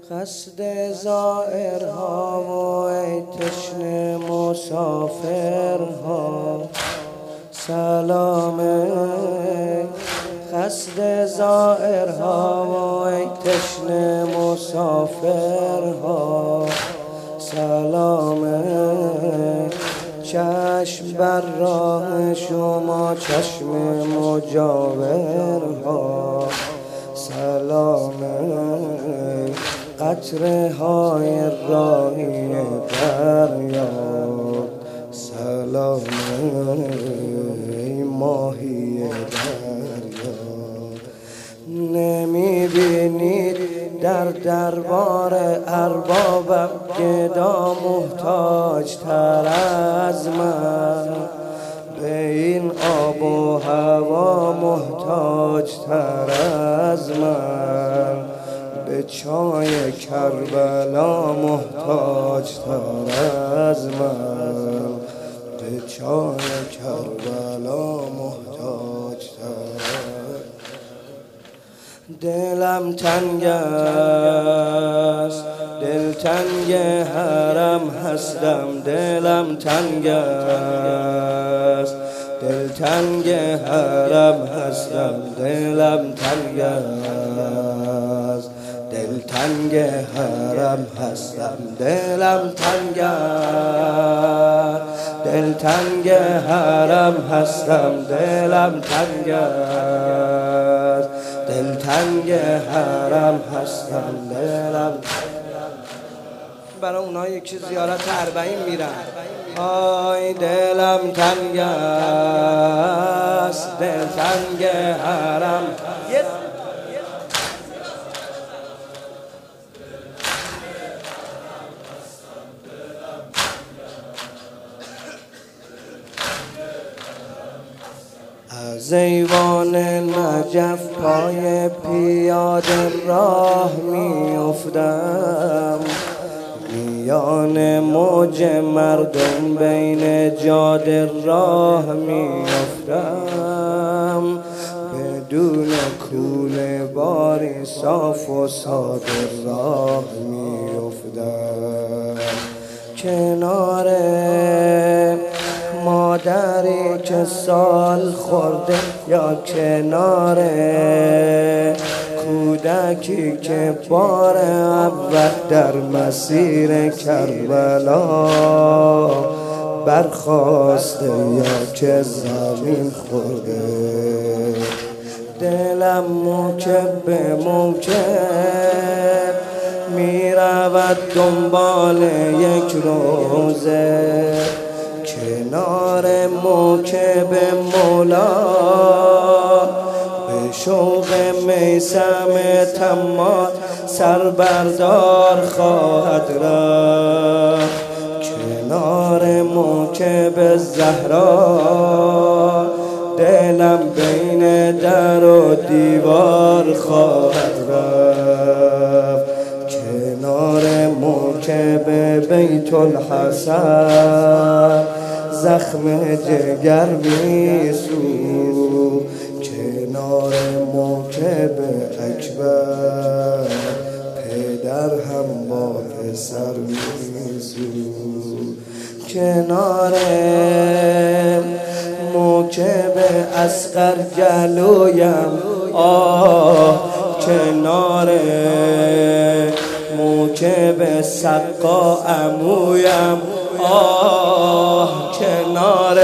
قصد زائرها و ای تشنه مسافرها سلامه. قصد زائرها و ای تشنه مسافرها سلامه. چشم بر راه شما چشم مجاورها سلامه. قطره های راهی دریا سلامه. ماهی دریا نمیبینید در دربار اربابم گدا محتاج تر از من، به این آب و هوا محتاج تر از من، به چای کربلا محتاج تر از من، به چای کربلا محتاج تر. دلم تنگ است دلتنگ حرم هستم، دلم تنگ است دلتنگ حرم هستم، دلم تنگ است دلتنگ حرم هستم، دلم تنگ است دلتنگ حرم هستم، دلم تنگ است دلتنگ حرم هستم، دلم. برای اونایی که زیارت 40 میرن آی دلم تنگ است دلتنگ حرم. از ایوان نجف پای پیاده راه میافتم، میان موج مردم بین جاده راه میافتم، بدون کوله باری صاف و ساده راه میافتم. کنار مادری که سال خورده یا کنار کودکی که بار اول در مسیر کربلا برخاسته یا که زمین خورده. دلم موکب به موکب می رود دنبال یک روزه، کنار موکب مولا به شوق میثم طماع سربردار خواهد رفت، کنار موکب زهرا دلم بین در و دیوار خواهد رفت، کنار موکب بیت الحسن زخم جگر میسو، کنار موکب اکبر پدر هم با پسر میسو، کنار موکب اصغر جلویم آه، کنار موکب سقا عمویم آه، کنار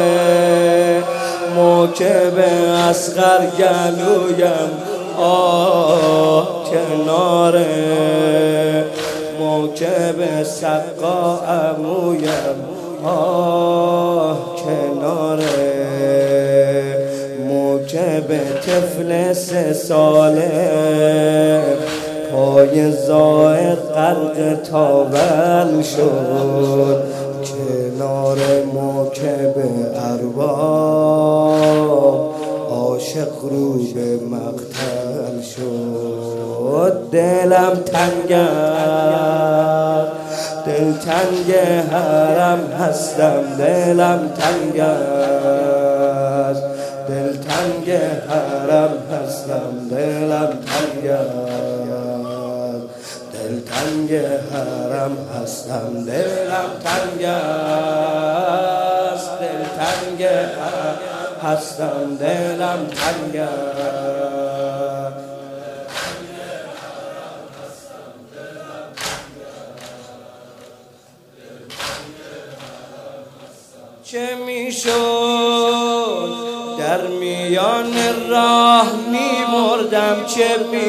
موکب اصغر گلویم آه، کنار موکب سقا عمویم آه، کنار موکب طفل 3 ساله پای زائر غرق تاول شد، کنار موکب ارباب عاشق رو به مقتل شد. دلم تنگ است دلتنگ حرم هستم، دلم تنگ است دلتنگ حرم هستم، دلم تنگ است دلتنگ حرم هستم دلم تنگ است دلتنگ حرم هستم دلم تنگ چه میشد در میان راه میمردم چه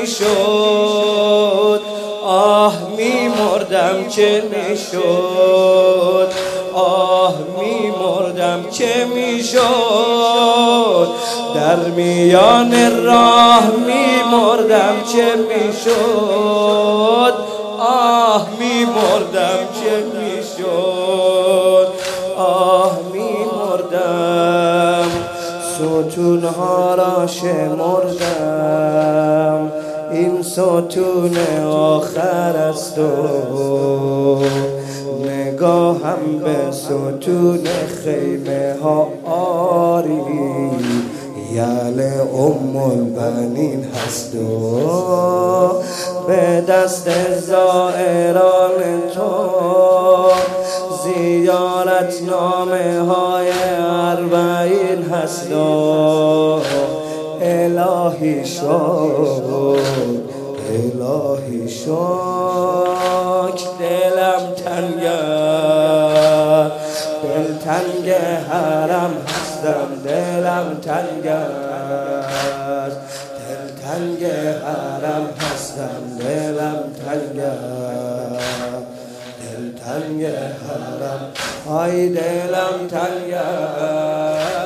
میشد آه میمردم چه میشد آه میمردم چه میشد در میان راه میمردم چه میشد آه میمردم چه میشد آه میمردم ستونها را شمردم این ستون آخر است و نگاهم به ستون خیمه ها آری یل البنین هست و به دست زائران تو زیارت نامه های اربعین هست و الهی شکر الهی شکر دلم تنگ دلتنگ حرم هستم دلم تنگ دلتنگ حرم هستم دلم تنگ دلتنگ حرم آی دلم تنگ